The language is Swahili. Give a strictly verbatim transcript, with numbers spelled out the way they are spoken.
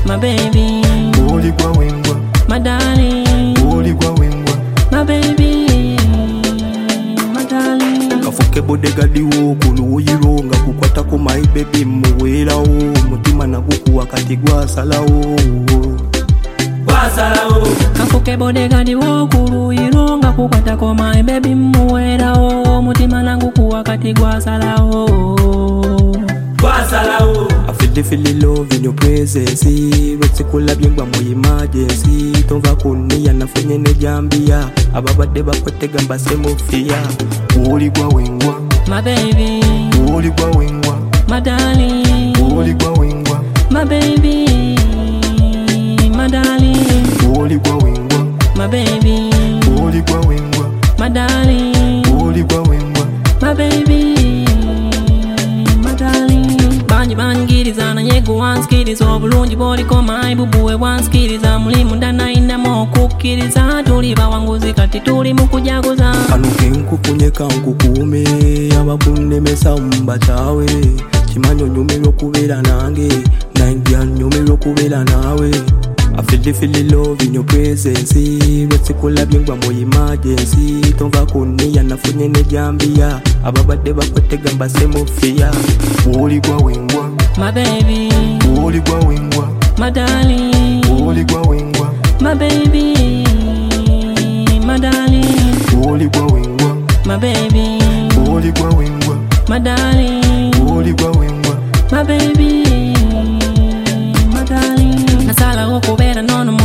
my baby. Oli kwa wengwa, My darling, oli kwa wengwa. my baby, my darling. Kafuke bodega diwo kuluyironga kukwata ko my baby muwelawo mutima naguku wakati gwa salawo gwa salawo. Kafuke bodega diwo kuluyironga kukwata ko my baby muwelawo mutima naguku wakati gwa salawo gwa salawo. I feel the feel the love in your presence. Rotsi kula byengwa mu emergency. Tonva kunia na fenye ne jambia. Ababade bakote gamba semofia. Oli kwa wengwa, my baby. oli kwa wengwa, My darling, oli kwa wengwa, my baby, my darling, oli kwa wengwa, my baby, oli kwa wengwa, my darling, oli kwa wengwa. my baby, my darling. Banji bangiriza na yego wanskiriza obulungi boli koma ibubuwe wanskiriza mulimu ndana inamo kukiriza tuli bawanguzi kati tuli mukujaguza. Kanuke nkukunyeka nkukume abakunemesa mba chawe chimanyo nyumirwa kubera nange naingia nyumirwa kubera nawe. I feel the feel the love in your presence. Rotsi kula byengwa mu emergency. Tonva kunia na funye ne jambia. Ababade bakote gamba semofia. Oli kwa wengwa, My baby, oli kwa wengwa, my darling, oli kwa wengwa, my baby, my darling, oli kwa wengwa, my baby, oli kwa wengwa, my darling, oli kwa wengwa. my baby, my darling. Nasala okubera nono